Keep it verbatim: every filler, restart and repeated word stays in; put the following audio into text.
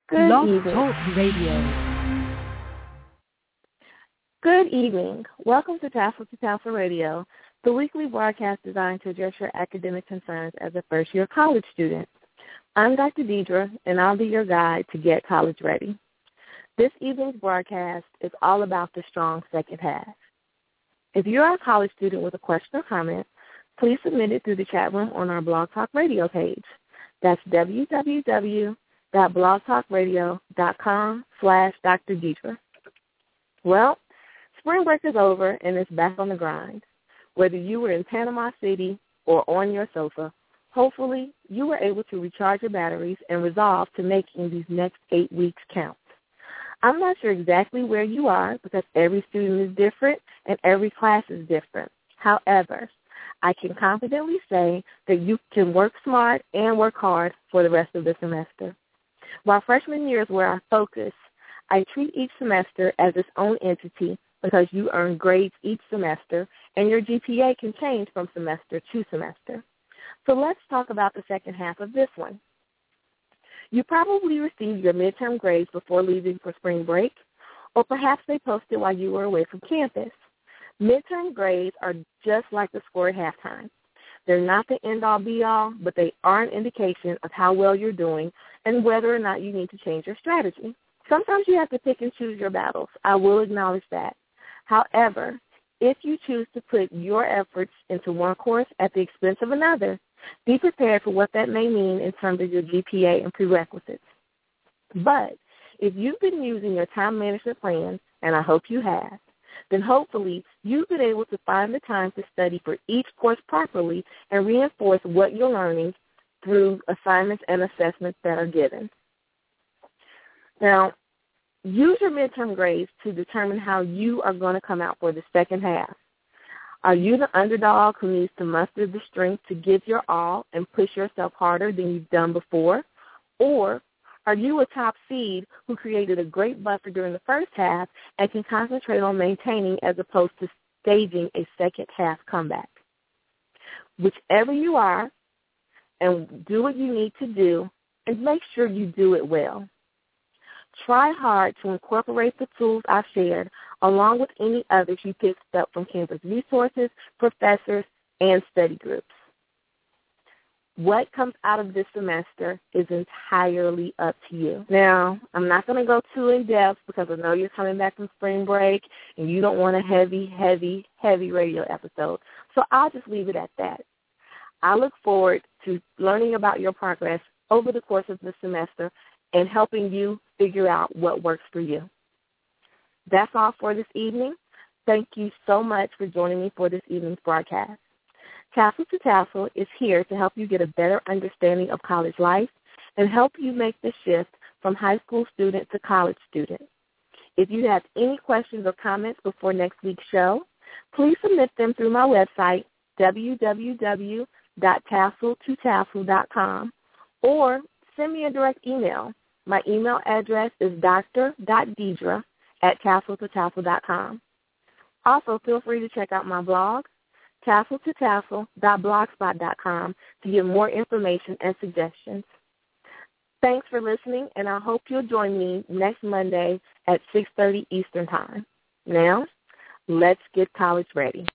Good Blog evening. Talk Radio. Good evening. Welcome to Tassel to Tassel Radio, the weekly broadcast designed to address your academic concerns as a first-year college student. I'm Doctor Deidre, and I'll be your guide to get college ready. This evening's broadcast is all about the strong second half. If you are a college student with a question or comment, please submit it through the chat room on our Blog Talk Radio page. That's www.blogtalkradio.com slash Dr. Deidre. Well, spring break is over and it's back on the grind. Whether you were in Panama City or on your sofa, hopefully you were able to recharge your batteries and resolve to making these next eight weeks count. I'm not sure exactly where you are because every student is different and every class is different. However, I can confidently say that you can work smart and work hard for the rest of the semester. While freshman year is where I focus, I treat each semester as its own entity because you earn grades each semester and your G P A can change from semester to semester. So let's talk about the second half of this one. You probably received your midterm grades before leaving for spring break, or perhaps they posted while you were away from campus. Midterm grades are just like the score at halftime. They're not the end-all, be-all, but they are an indication of how well you're doing and whether or not you need to change your strategy. Sometimes you have to pick and choose your battles. I will acknowledge that. However, if you choose to put your efforts into one course at the expense of another, be prepared for what that may mean in terms of your G P A and prerequisites. But if you've been using your time management plan, and I hope you have, then hopefully you've been able to find the time to study for each course properly and reinforce what you're learning through assignments and assessments that are given. Now, use your midterm grades to determine how you are going to come out for the second half. Are you the underdog who needs to muster the strength to give your all and push yourself harder than you've done before? Or are you a top seed who created a great buffer during the first half and can concentrate on maintaining as opposed to staging a second half comeback? Whichever you are, and do what you need to do, and make sure you do it well. Try hard to incorporate the tools I've shared along with any others you picked up from campus resources, professors, and study groups. What comes out of this semester is entirely up to you. Now, I'm not going to go too in-depth because I know you're coming back from spring break and you don't want a heavy, heavy, heavy radio episode. So I'll just leave it at that. I look forward to learning about your progress over the course of the semester and helping you figure out what works for you. That's all for this evening. Thank you so much for joining me for this evening's broadcast. Tassel to Tassel is here to help you get a better understanding of college life and help you make the shift from high school student to college student. If you have any questions or comments before next week's show, please submit them through my website, w w w dot tassel to tassel dot com, or send me a direct email. My email address is d r dot deidre at tassel to tassel dot com. Also, feel free to check out my blog, tassel to tassel dot blogspot dot com, to get more information and suggestions. Thanks for listening, and I hope you'll join me next Monday at six thirty Eastern Time. Now, let's get college ready.